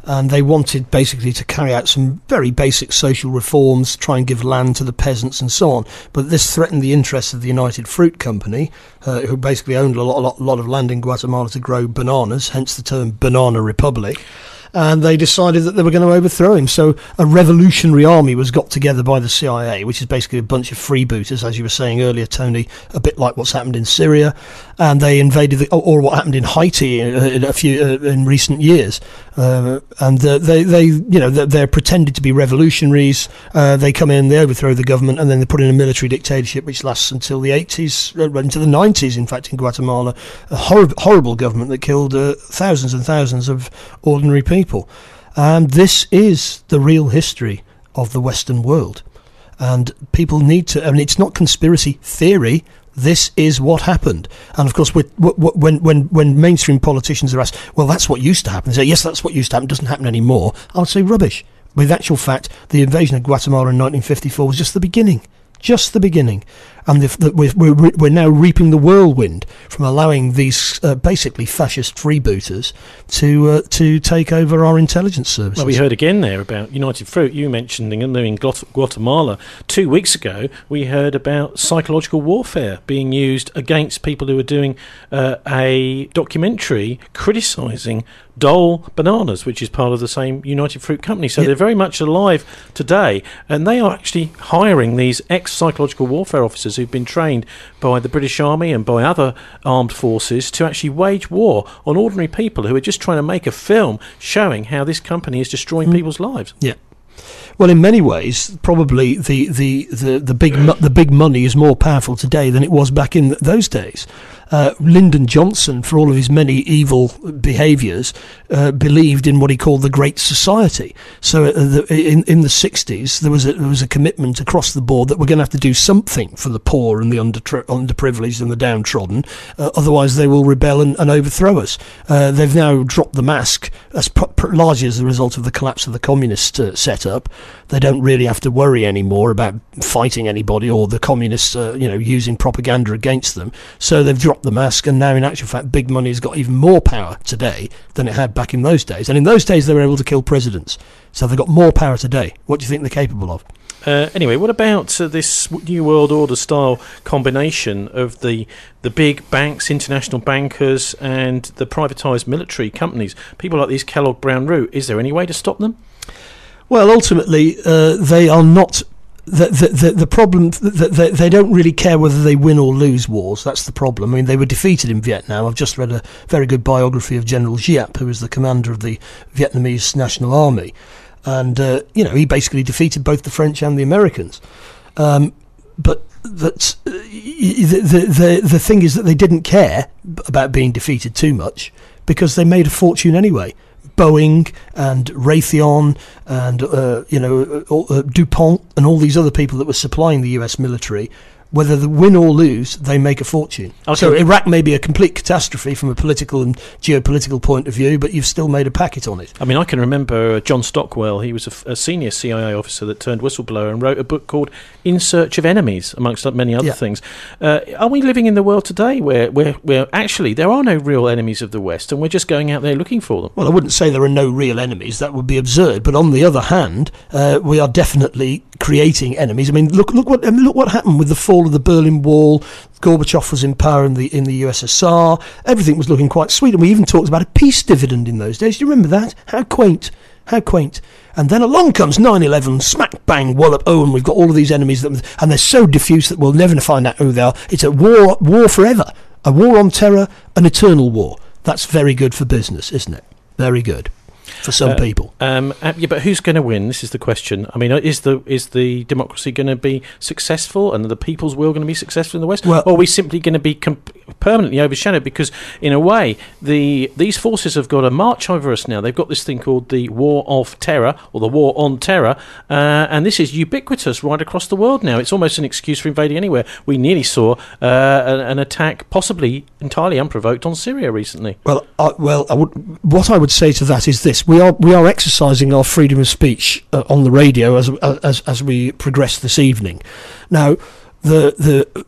and they wanted basically to carry out some very basic social reforms, try and give land to the peasants and so on. But this threatened the interests of the United Fruit Company, uh, who basically owned a lot, a lot, lot of land in Guatemala to grow bananas, hence the term Banana Republic. And they decided that they were going to overthrow him. So a revolutionary army was got together by the C I A, which is basically a bunch of freebooters, as you were saying earlier, Tony, a bit like what's happened in Syria. And they invaded, the, or what happened in Haiti in, in a few uh, in recent years. Uh, and uh, they, they, you know, they're, they're pretended to be revolutionaries. Uh, they come in, they overthrow the government, and then they put in a military dictatorship, which lasts until the eighties, uh, into the nineties. In fact, in Guatemala, a hor- horrible government that killed uh, thousands and thousands of ordinary people. And this is the real history of the Western world. And people need to, I mean, it's not conspiracy theory. This is what happened. And of course, when when when mainstream politicians are asked, well, that's what used to happen, they say, yes, that's what used to happen, doesn't happen anymore. I would say rubbish. With actual fact, the invasion of Guatemala in nineteen fifty-four was just the beginning. Just the beginning. And the, the, we're, we're, we're now reaping the whirlwind from allowing these uh, basically fascist freebooters to uh, to take over our intelligence services. Well, we heard again there about United Fruit. You mentioned in, in Guatemala two weeks ago, we heard about psychological warfare being used against people who are doing uh, a documentary criticising Dole Bananas, which is part of the same United Fruit company. So yep. They're very much alive today, and they are actually hiring these ex-psychological warfare officers who've been trained by the British Army and by other armed forces to actually wage war on ordinary people who are just trying to make a film showing how this company is destroying mm. people's lives. Yeah. Well, in many ways, probably the the, the, the big mo- the big money is more powerful today than it was back in th- those days. Uh, Lyndon Johnson, for all of his many evil behaviours, uh, believed in what he called the Great Society. So uh, the, in in the sixties, there was a, there was a commitment across the board that we're going to have to do something for the poor and the under underprivileged and the downtrodden. Uh, otherwise, they will rebel and, and overthrow us. Uh, they've now dropped the mask, as pr- pr- largely as a result of the collapse of the communist uh, setup. They don't really have to worry anymore about fighting anybody or the communists, uh, you know, using propaganda against them. So they've dropped the mask, and now in actual fact big money has got even more power today than it had back in those days. And in those days they were able to kill presidents, so they've got more power today. What do you think they're capable of? Uh, anyway, what about uh, this New World Order style combination of the the big banks, international bankers, and the privatised military companies, people like these Kellogg Brown Root? Is there any way to stop them? Well, ultimately uh, they are not. The, the, the, the problem, the, the, they don't really care whether they win or lose wars. That's the problem. I mean, they were defeated in Vietnam. I've just read a very good biography of General Giap, who was the commander of the Vietnamese National Army. And, uh, you know, he basically defeated both the French and the Americans. Um, but that's, uh, the, the, the, the thing is that they didn't care about being defeated too much because they made a fortune anyway. Boeing and Raytheon and uh, you know uh, DuPont and all these other people that were supplying the U S military, whether they win or lose, they make a fortune. Okay. So Iraq may be a complete catastrophe from a political and geopolitical point of view, but you've still made a packet on it. I mean, I can remember John Stockwell. He was a, a senior C I A officer that turned whistleblower and wrote a book called In Search of Enemies, amongst many other yeah. things. Uh, are we living in the world today where, where, where actually there are no real enemies of the West and we're just going out there looking for them? Well, I wouldn't say there are no real enemies. That would be absurd. But on the other hand, uh, we are definitely creating enemies. I mean, look, look what I mean, look what happened with the fall of the Berlin Wall. Gorbachev was in power in the in the U S S R. Everything was looking quite sweet, and we even talked about a peace dividend in those days. Do you remember that? How quaint! How quaint! And then along comes nine eleven, smack bang, wallop. Oh, and we've got all of these enemies, that, and they're so diffuse that we'll never find out who they are. It's a war, war forever, a war on terror, an eternal war. That's very good for business, isn't it? Very good. For some uh, people. Um, uh, yeah, but who's going to win? This is the question. I mean, is the is the democracy going to be successful and the people's will going to be successful in the West? Well, or are we simply going to be comp- permanently overshadowed? Because, in a way, the these forces have got a march over us now. They've got this thing called the War of Terror, or the War on Terror, uh, and this is ubiquitous right across the world now. It's almost an excuse for invading anywhere. We nearly saw uh, an, an attack, possibly entirely unprovoked, on Syria recently. Well, I, well, I would, what I would say to that is this. We are we are exercising our freedom of speech uh, on the radio as as as we progress this evening. Now, the the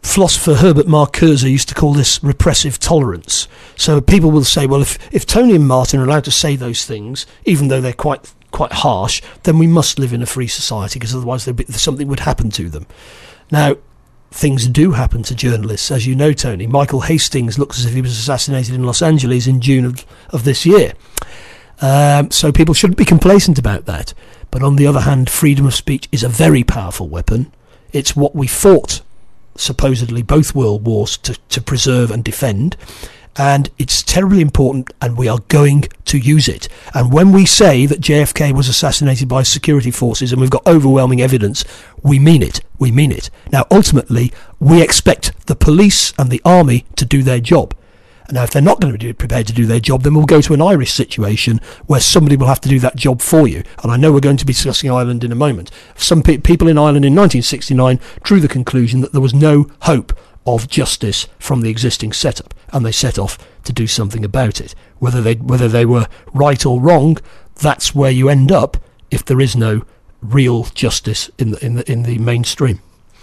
philosopher Herbert Marcuse used to call this repressive tolerance. So people will say, well, if, if Tony and Martin are allowed to say those things, even though they're quite quite harsh, then we must live in a free society, because otherwise be, something would happen to them. Now, things do happen to journalists, as you know, Tony. Michael Hastings looks as if he was assassinated in Los Angeles in June of, of this year. Um, so people shouldn't be complacent about that. But on the other hand, freedom of speech is a very powerful weapon. It's what we fought, supposedly, both world wars to, to preserve and defend. And it's terribly important, and we are going to use it. And when we say that J F K was assassinated by security forces, and we've got overwhelming evidence, we mean it. We mean it. Now, ultimately, we expect the police and the army to do their job. Now, if they're not going to be prepared to do their job, then we'll go to an Irish situation where somebody will have to do that job for you. And I know we're going to be discussing Ireland in a moment. Some pe- people in Ireland in nineteen sixty-nine drew the conclusion that there was no hope of justice from the existing setup, and they set off to do something about it. Whether they whether they were right or wrong, that's where you end up if there is no real justice in the in the in the mainstream.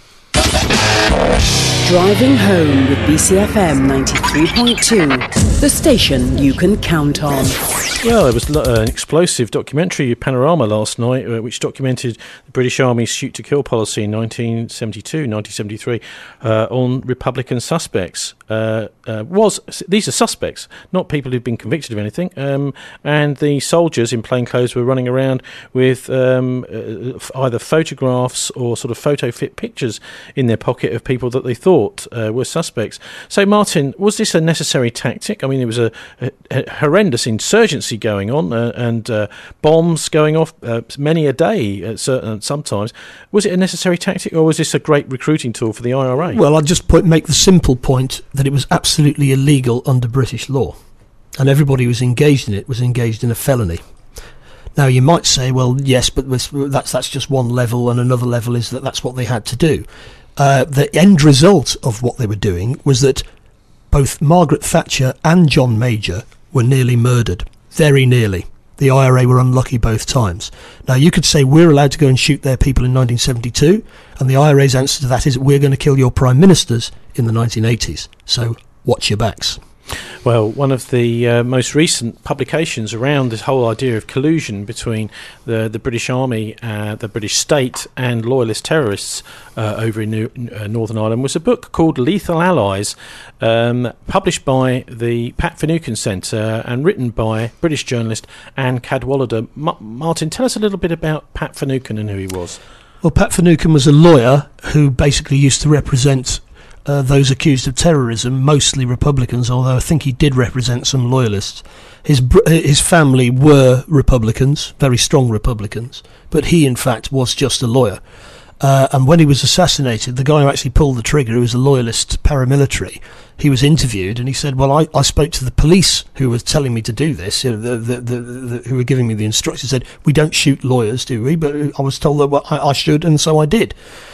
Driving home with B C F M ninety-three point two, the station you can count on. Well, there was an explosive documentary, Panorama, last night, uh, which documented the British Army's shoot-to-kill policy in nineteen seventy-two, nineteen seventy-three uh, on Republican suspects. Uh, uh, was These are suspects, not people who've been convicted of anything. Um, and the soldiers in plain clothes were running around with um, uh, either photographs or sort of photo-fit pictures in their pocket of people that they thought uh, were suspects. So, Martin, was this a necessary tactic? I mean, it was a, a, a horrendous insurgency going on uh, and uh, bombs going off uh, many a day at certain, sometimes. Was it a necessary tactic, or was this a great recruiting tool for the I R A? Well, I'll just point, make the simple point that it was absolutely illegal under British law, and everybody who was engaged in it was engaged in a felony. Now, you might say, well, yes, but that's that's just one level, and another level is that that's what they had to do. Uh, the end result of what they were doing was that both Margaret Thatcher and John Major were nearly murdered. Very nearly. The I R A were unlucky both times. Now, you could say we're allowed to go and shoot their people in nineteen seventy-two, and the I R A's answer to that is we're going to kill your prime ministers in the nineteen eighties. So, watch your backs. Well, one of the uh, most recent publications around this whole idea of collusion between the, the British Army, uh, the British state and loyalist terrorists uh, over in New, uh, Northern Ireland was a book called Lethal Allies, um, published by the Pat Finucane Centre and written by British journalist Anne Cadwallader. Ma- Martin, tell us a little bit about Pat Finucane and who he was. Well, Pat Finucane was a lawyer who basically used to represent Uh, those accused of terrorism, mostly Republicans, although I think he did represent some loyalists. His br- his family were Republicans, very strong Republicans, but he, in fact, was just a lawyer. Uh, and when he was assassinated, the guy who actually pulled the trigger, who was a loyalist paramilitary, he was interviewed and he said, well, I, I spoke to the police who were telling me to do this, you know, the, the, the, the, who were giving me the instructions, said, we don't shoot lawyers, do we? But I was told that well, I, I should, and so I did.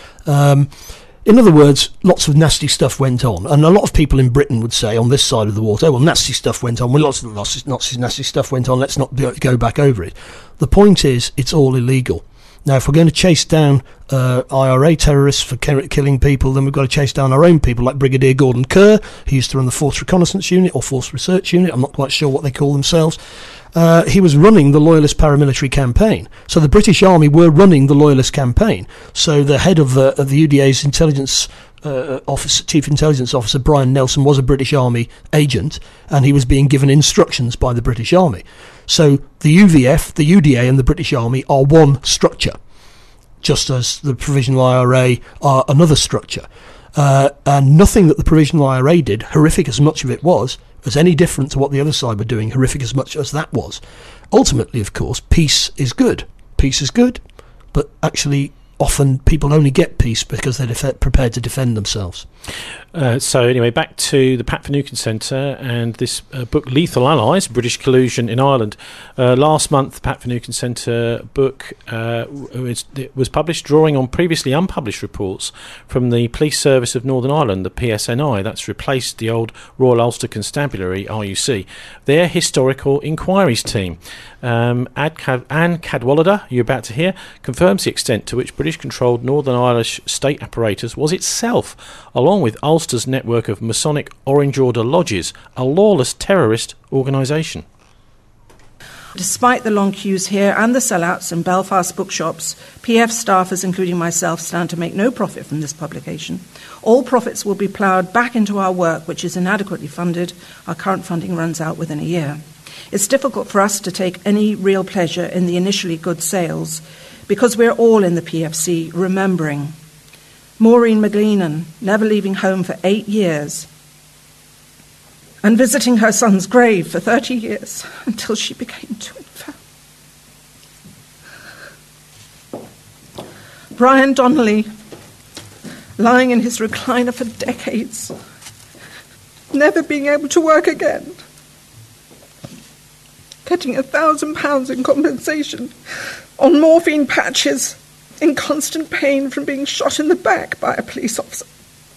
Um, In other words, lots of nasty stuff went on. And a lot of people in Britain would say, on this side of the water, oh, well, nasty stuff went on. Well, lots of nasty, nasty stuff went on. Let's not go back over it. The point is, it's all illegal. Now, if we're going to chase down uh, I R A terrorists for killing people, then we've got to chase down our own people, like Brigadier Gordon Kerr, who used to run the Force Reconnaissance Unit or Force Research Unit. I'm not quite sure what they call themselves. Uh, he was running the Loyalist paramilitary campaign. So the British Army were running the Loyalist campaign. So the head of the, of the U D A's intelligence uh, office, chief intelligence officer, Brian Nelson, was a British Army agent, and he was being given instructions by the British Army. So the U V F, the U D A and the British Army are one structure, just as the Provisional I R A are another structure. Uh, and nothing that the Provisional I R A did, horrific as much of it was, was any different to what the other side were doing, horrific as much as that was. Ultimately, of course, peace is good. Peace is good, but actually often people only get peace because they're def- prepared to defend themselves. Uh, so anyway, back to the Pat Finucane Centre and this uh, book, Lethal Allies, British Collusion in Ireland. Uh, last month, the Pat Finucane Centre book uh, was, was published, drawing on previously unpublished reports from the Police Service of Northern Ireland, the P S N I. That's replaced the old Royal Ulster Constabulary, R U C. Their Historical Inquiries team. Um, Anne Cadwallader, you're about to hear, confirms the extent to which British-controlled Northern Irish state apparatus was itself, along along with Ulster's network of Masonic Orange Order lodges, a lawless terrorist organisation. Despite the long queues here and the sellouts in Belfast bookshops, P F staffers, including myself, stand to make no profit from this publication. All profits will be ploughed back into our work, which is inadequately funded. Our current funding runs out within a year. It's difficult for us to take any real pleasure in the initially good sales because we're all in the P F C remembering Maureen McGleenan never leaving home for eight years and visiting her son's grave for thirty years until she became too infirm. Brian Donnelly, lying in his recliner for decades, never being able to work again, getting a thousand pounds in compensation on morphine patches, in constant pain from being shot in the back by a police officer.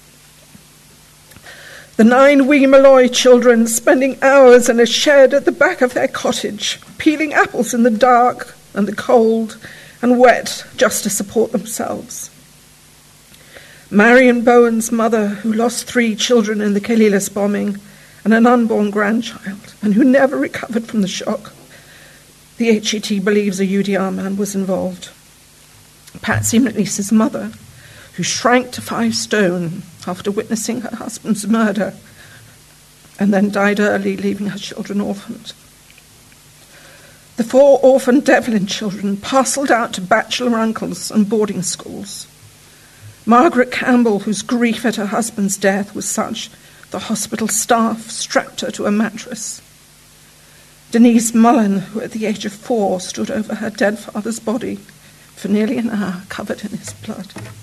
The nine wee Malloy children spending hours in a shed at the back of their cottage, peeling apples in the dark and the cold and wet just to support themselves. Marion Bowen's mother, who lost three children in the Kalilas bombing and an unborn grandchild, and who never recovered from the shock. The H E T believes a U D R man was involved. Patsy McNeese's mother, who shrank to five stone after witnessing her husband's murder and then died early, leaving her children orphaned. The four orphaned Devlin children parcelled out to bachelor uncles and boarding schools. Margaret Campbell, whose grief at her husband's death was such the hospital staff strapped her to a mattress. Denise Mullen, who at the age of four stood over her dead father's body for nearly an hour, covered in his blood.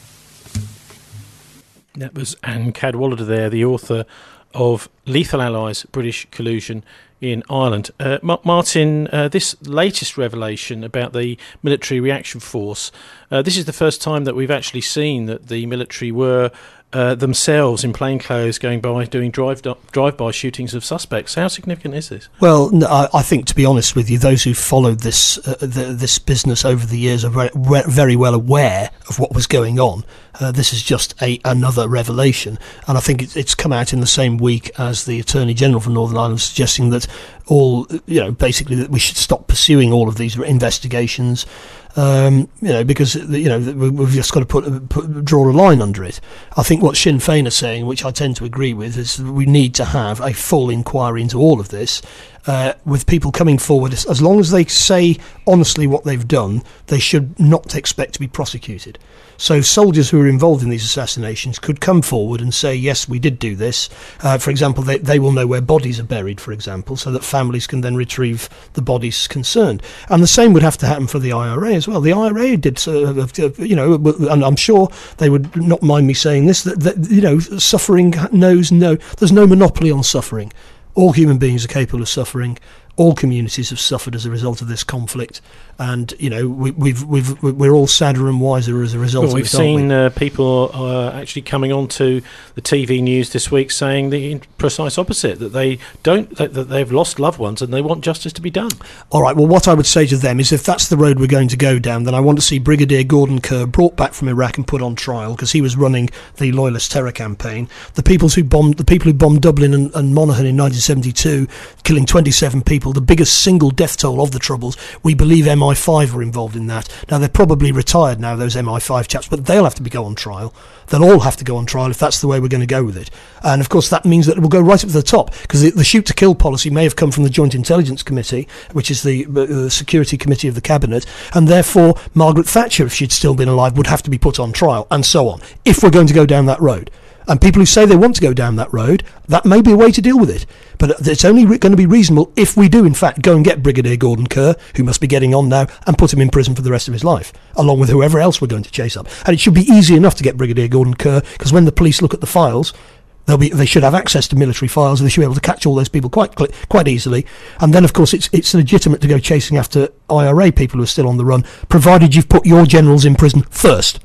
That was Anne Cadwallader there, the author of Lethal Allies, British Collusion in Ireland. Uh, Ma- Martin, uh, this latest revelation about the military reaction force, uh, this is the first time that we've actually seen that the military were uh, themselves in plain clothes going by doing drive drive-by shootings of suspects. How significant is this? Well, no, I, I think, to be honest with you, those who followed this uh, the, this business over the years are very, very well aware of what was going on. Uh, this is just a another revelation, and I think it's, it's come out in the same week as the Attorney General for Northern Ireland suggesting that all, you know, basically that we should stop pursuing all of these investigations. Um, you know, because, you know, we've just got to put, put draw a line under it. I think what Sinn Féin are saying, which I tend to agree with, is that we need to have a full inquiry into all of this, uh, with people coming forward. As long as they say honestly what they've done, they should not expect to be prosecuted. So soldiers who are involved in these assassinations could come forward and say, yes, we did do this. Uh, for example, they, they will know where bodies are buried, for example, so that families can then retrieve the bodies concerned. And the same would have to happen for the I R A as well. The I R A did, uh, you know, and I'm sure they would not mind me saying this, that, that, you know, suffering knows no, there's no monopoly on suffering. All human beings are capable of suffering. All communities have suffered as a result of this conflict, and you know we, we've we've we're all sadder and wiser as a result. Well, of we've it, seen we? uh, people uh, actually coming onto the T V news this week saying the precise opposite, that they don't that, that they've lost loved ones and they want justice to be done. All right. Well, what I would say to them is, if that's the road we're going to go down, then I want to see Brigadier Gordon Kerr brought back from Iraq and put on trial, because he was running the Loyalist terror campaign. The people who bombed the people who bombed Dublin and, and Monaghan in nineteen seventy-two, killing twenty-seven people, the biggest single death toll of the Troubles. We believe M I five were involved in that. Now, they're probably retired now, those M I five chaps, but they'll have to be go on trial. They'll all have to go on trial if that's the way we're going to go with it. And, of course, that means that it will go right up to the top, because the, the shoot-to-kill policy may have come from the Joint Intelligence Committee, which is the uh, Security Committee of the Cabinet, and therefore Margaret Thatcher, if she'd still been alive, would have to be put on trial, and so on, if we're going to go down that road. And people who say they want to go down that road, that may be a way to deal with it. But it's only re- going to be reasonable if we do, in fact, go and get Brigadier Gordon Kerr, who must be getting on now, and put him in prison for the rest of his life, along with whoever else we're going to chase up. And it should be easy enough to get Brigadier Gordon Kerr, because when the police look at the files, they'll be, they should have access to military files, and they should be able to catch all those people quite quite easily. And then, of course, it's it's legitimate to go chasing after I R A people who are still on the run, provided you've put your generals in prison first.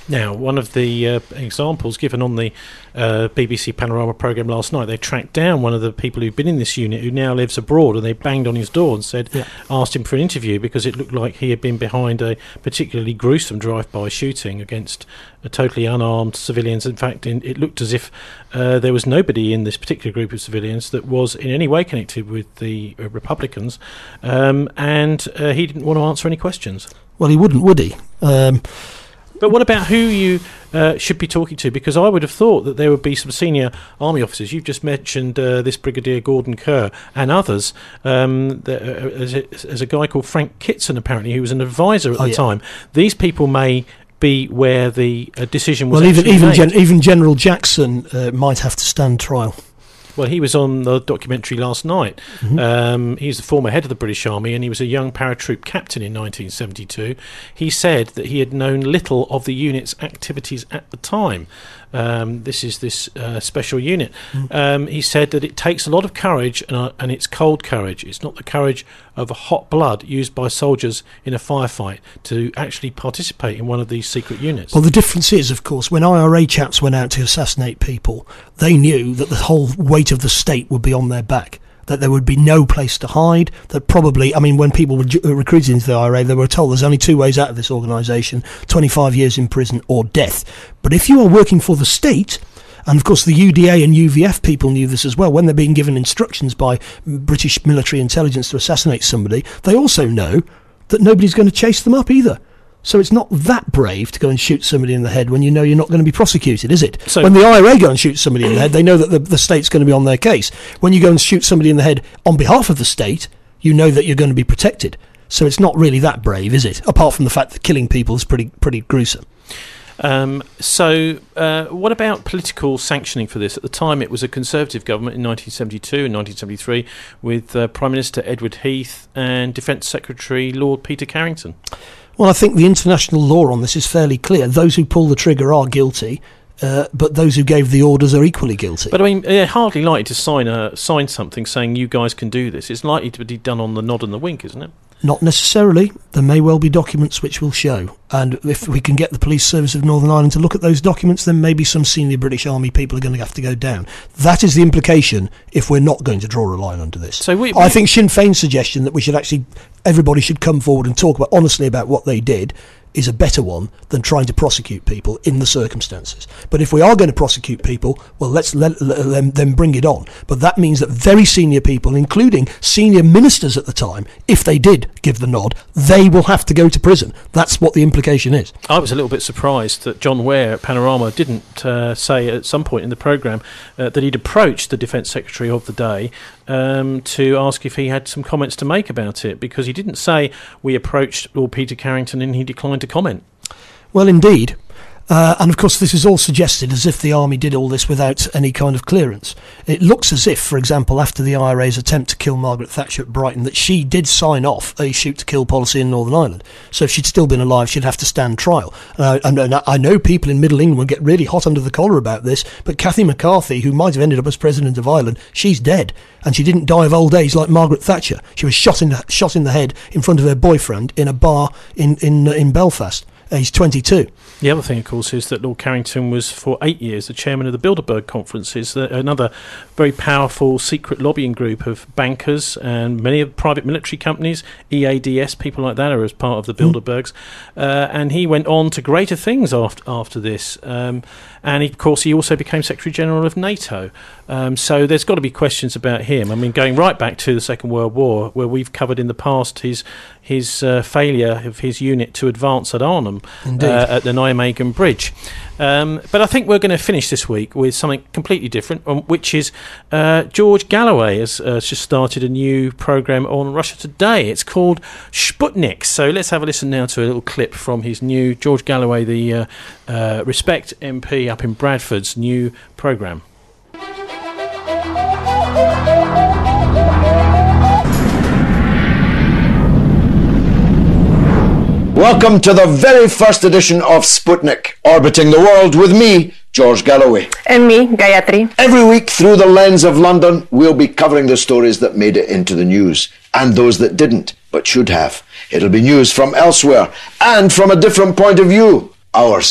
Now, one of the uh, examples given on the uh, B B C Panorama programme last night, they tracked down one of the people who'd been in this unit who now lives abroad, and they banged on his door and said, yeah. asked him for an interview because it looked like he had been behind a particularly gruesome drive-by shooting against uh, totally unarmed civilians. In fact, in, it looked as if uh, there was nobody in this particular group of civilians that was in any way connected with the uh, Republicans, um, and uh, he didn't want to answer any questions. Well, he wouldn't, would he? Um, But what about who you uh, should be talking to? Because I would have thought that there would be some senior army officers. You've just mentioned uh, this Brigadier Gordon Kerr and others. Um, that, uh, as, a, as a guy called Frank Kitson, apparently, who was an advisor at oh, the yeah. time. These people may be where the uh, decision was. Well, even even even, Gen- even General Jackson uh, might have to stand trial. Well, he was on the documentary last night. Mm-hmm. Um, he's the former head of the British Army, and he was a young paratroop captain in nineteen seventy-two. He said that he had known little of the unit's activities at the time. Um, this is this uh, special unit. Mm. Um, he said that it takes a lot of courage, and, uh, and it's cold courage. It's not the courage of a hot blood used by soldiers in a firefight to actually participate in one of these secret units. Well, the difference is, of course, when I R A chaps went out to assassinate people, they knew that the whole weight of the state would be on their back, that there would be no place to hide, that probably, I mean, when people were ju- recruited into the I R A, they were told there's only two ways out of this organisation, twenty-five years in prison or death. But if you are working for the state, and of course the U D A and U V F people knew this as well, when they're being given instructions by British military intelligence to assassinate somebody, they also know that nobody's going to chase them up either. So it's not that brave to go and shoot somebody in the head when you know you're not going to be prosecuted, is it? So when the I R A go and shoot somebody in the head, they know that the, the state's going to be on their case. When you go and shoot somebody in the head on behalf of the state, you know that you're going to be protected. So it's not really that brave, is it? Apart from the fact that killing people is pretty pretty gruesome. Um, so uh, what about political sanctioning for this? At the time it was a Conservative government in nineteen seventy-two and nineteen seventy-three with uh, Prime Minister Edward Heath and Defence Secretary Lord Peter Carrington. Well, I think the international law on this is fairly clear. Those who pull the trigger are guilty, uh, but those who gave the orders are equally guilty. But I mean, they're hardly likely to sign a, sign something saying you guys can do this. It's likely to be done on the nod and the wink, isn't it? Not necessarily. There may well be documents which will show. And if we can get the Police Service of Northern Ireland to look at those documents, then maybe some senior British Army people are going to have to go down. That is the implication if we're not going to draw a line under this. So we, we, I think Sinn Féin's suggestion that we should actually, everybody should come forward and talk about honestly about what they did is a better one than trying to prosecute people in the circumstances. But if we are going to prosecute people, well, let's let, let them, them bring it on. But that means that very senior people, including senior ministers at the time, if they did give the nod, they will have to go to prison. That's what the implication is. I was a little bit surprised that John Ware at Panorama didn't uh, say at some point in the programme uh, that he'd approached the Defence Secretary of the day um, to ask if he had some comments to make about it, because he didn't say we approached Lord Peter Carrington and he declined to comment. Well, indeed. Uh, and of course this is all suggested as if the army did all this without any kind of clearance. It looks as if, for example, after the I R A's attempt to kill Margaret Thatcher at Brighton, that she did sign off a shoot-to-kill policy in Northern Ireland. So if she'd still been alive, she'd have to stand trial. Uh, and, and I know people in Middle England will get really hot under the collar about this, but Cathy McCarthy, who might have ended up as President of Ireland, she's dead. And she didn't die of old age like Margaret Thatcher. She was shot in the, shot in the head in front of her boyfriend in a bar in, in, uh, in Belfast. He's twenty-two. The other thing, of course, is that Lord Carrington was for eight years the chairman of the Bilderberg conferences, another very powerful secret lobbying group of bankers and many of the private military companies, E A D S, people like that are as part of the Bilderbergs. Mm. Uh, and he went on to greater things after after this. Um, and, he, of course, he also became Secretary General of NATO. Um, so there's got to be questions about him. I mean, going right back to the Second World War, where we've covered in the past his his uh, failure of his unit to advance at Arnhem uh, at the Nijmegen Bridge. Um, but I think we're going to finish this week with something completely different, um, which is uh, George Galloway has uh, just started a new programme on Russia Today. It's called Sputnik. So let's have a listen now to a little clip from his new, George Galloway, the uh, uh, Respect M P up in Bradford's new programme. Welcome to the very first edition of Sputnik, orbiting the world with me, George Galloway. And me, Gayatri. Every week through the lens of London, we'll be covering the stories that made it into the news, and those that didn't, but should have. It'll be news from elsewhere, and from a different point of view, ours.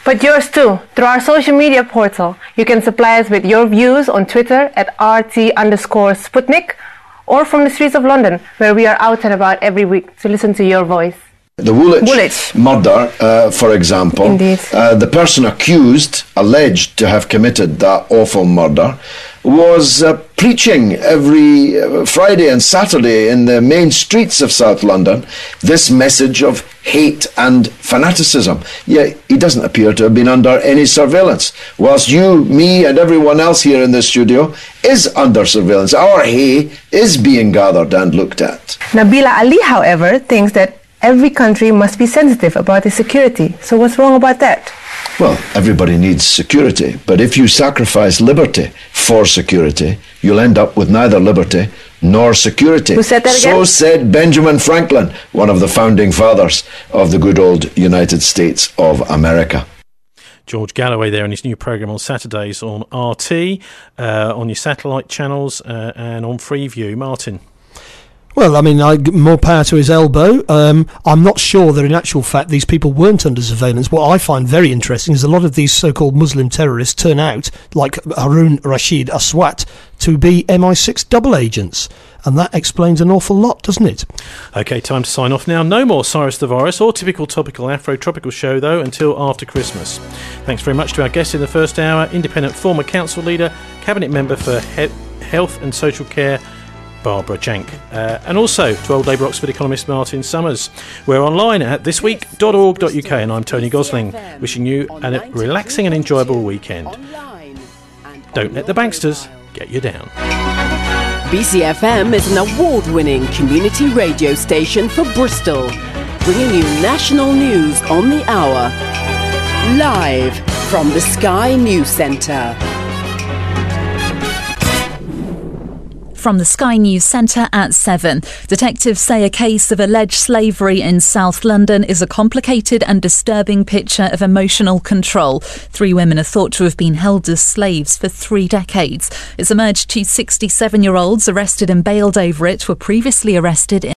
But yours too. Through our social media portal, you can supply us with your views on Twitter at RT underscore Sputnik, or from the streets of London, where we are out and about every week to listen to your voice. The Woolwich, Woolwich. murder, uh, for example, Indeed. Uh, the person accused, alleged to have committed that awful murder, was uh, preaching every uh, Friday and Saturday in the main streets of South London this message of hate and fanaticism. Yet he doesn't appear to have been under any surveillance, whilst you, me and everyone else here in the studio is under surveillance. Our hay is being gathered and looked at. Nabila Ali, however, thinks that every country must be sensitive about its security. So what's wrong about that? Well, everybody needs security, but if you sacrifice liberty for security, you'll end up with neither liberty nor security. Who said that again? So said Benjamin Franklin, one of the founding fathers of the good old United States of America. George Galloway there in his new programme on Saturdays on R T, uh, on your satellite channels uh, and on Freeview. Martin. Well, I mean, I, more power to his elbow. Um, I'm not sure that in actual fact these people weren't under surveillance. What I find very interesting is a lot of these so-called Muslim terrorists turn out, like Harun Rashid Aswat, to be M I six double agents. And that explains an awful lot, doesn't it? OK, time to sign off now. No more Cyrus the Virus or typical topical Afro-tropical show, though, until after Christmas. Thanks very much to our guests in the first hour, independent former council leader, cabinet member for he- Health and Social Care, Barbara Jank, uh, and also to Old Labour Oxford economist Martin Summers. We're online at this week dot org dot U K, and I'm Tony Gosling, wishing you a relaxing and enjoyable weekend. Don't let the banksters get you down. B C F M is an award-winning community radio station for Bristol, bringing you national news on the hour, live from the Sky News Centre. From the Sky News Centre at seven. Detectives say a case of alleged slavery in South London is a complicated and disturbing picture of emotional control. Three women are thought to have been held as slaves for three decades. It's emerged two sixty-seven-year-olds arrested and bailed over it were previously arrested in